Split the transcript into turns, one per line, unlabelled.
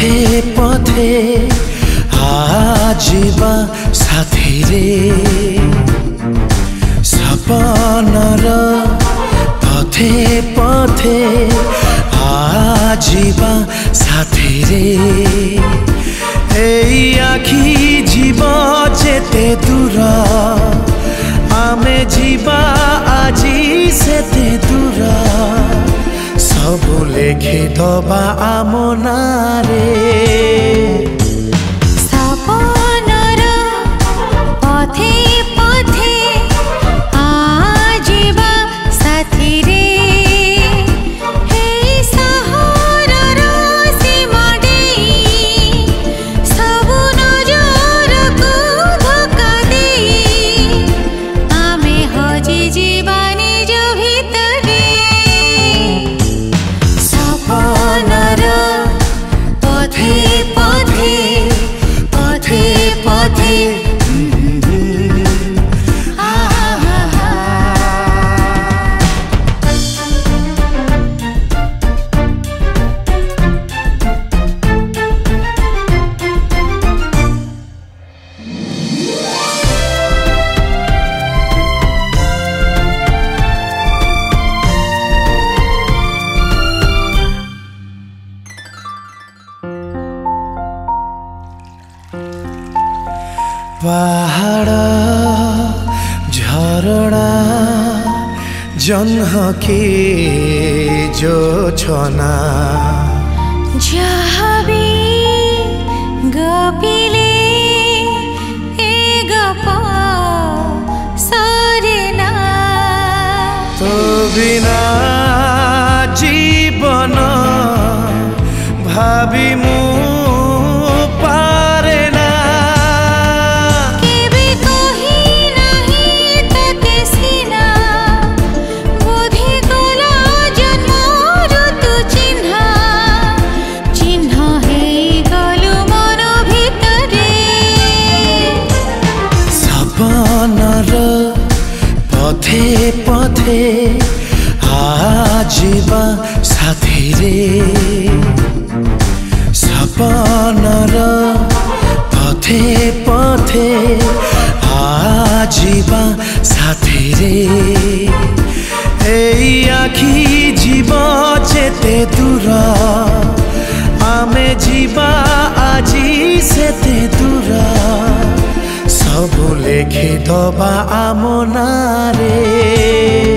पथे पथे आजिबा साथी रे सपनार पथे पथे आजिबा साथी रे एई आखि जीव जेते दूर आमे जीवा आजी सेते दूर सबु लेखि दबा आमो नारे
सपनार पथे पथे आजिबा साथी रे
पहाड़ झरना जन्ह की जो छना
जहाँ भी गपिले ए गप सरेना
तो बिना जीवन भावी मु पथे पथे आजिबा साथी रे सपनार पथे पथे आजिबा साथी रे एई आखि जीव जेते दूर आमे जीवा आजी सेते दूर सबु लेखि दबा आमो नारे।